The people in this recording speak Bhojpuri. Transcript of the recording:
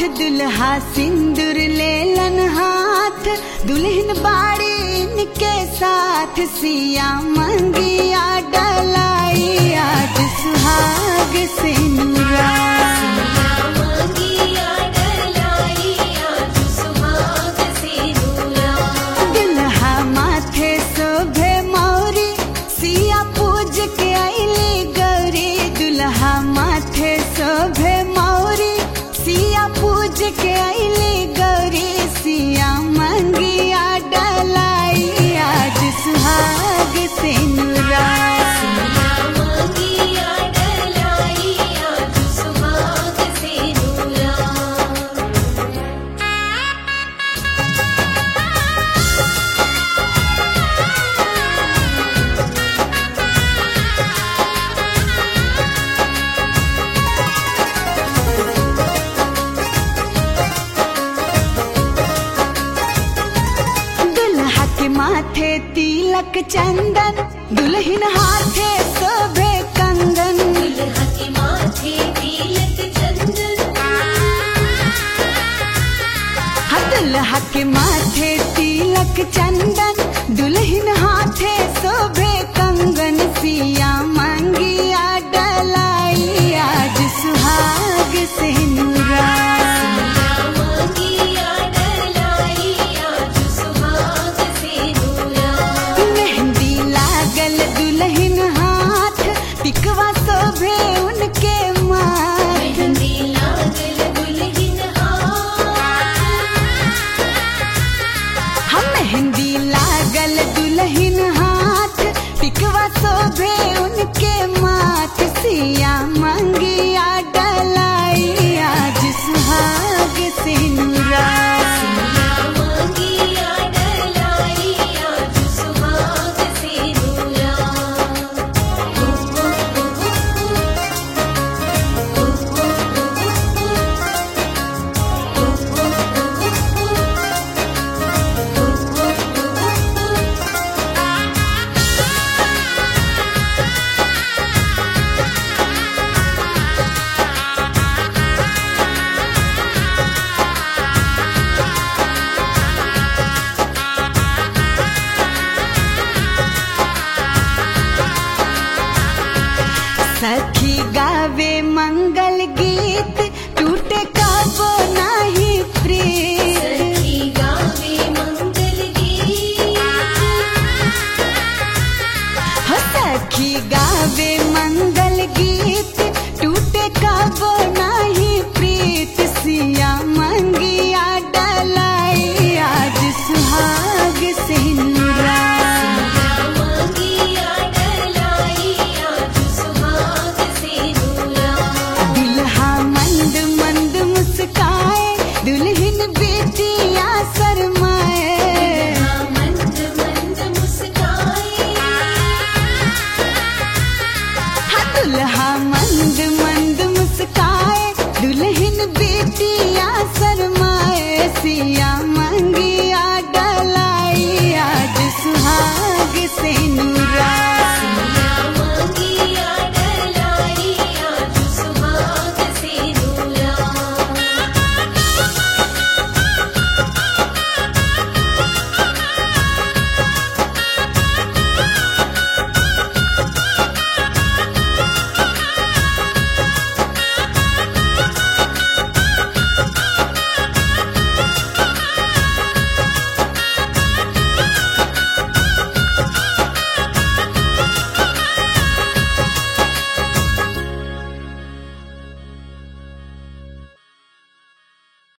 दुल्हा सिंदूर लेलन हाथ, दुल्हन बाड़ी इनके साथ, सिया मंगिया डलाई आज सुहाग सिंदूरा। दुल्हा माथे शोभे मौरी, सिया पूज के आईली गौरी। दुल्हा माथे शोभे मौरी, सिया पूज के आईली गौरी। सिया मंगिया डलाई आज सुहाग सिंदूरा। माथे तिलक चंदन, दुल्हन हाथे शोभे कंगन। दुल्हा के माथे तिलक चंदन, दुल्हा के माथे तिलक चंदन,